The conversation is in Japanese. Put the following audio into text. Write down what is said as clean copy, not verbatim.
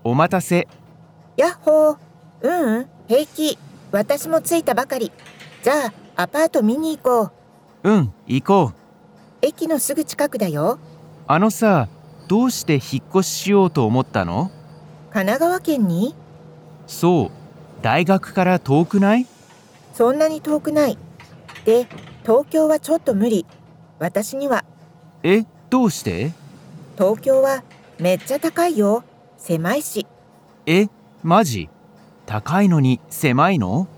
お待たせ。 やっほー。平気。私も着いたばかり。じゃあ、アパート見に行こう。 行こう。 駅のすぐ近くだよ。 あのさ、どうして引っ越ししようと思ったの？ 神奈川県に？ そう、大学から遠くない？ そんなに遠くない。で、東京はちょっと無理。私には。 どうして？ 東京はめっちゃ高いよ。狭いし。 マジ？高いのに狭いの？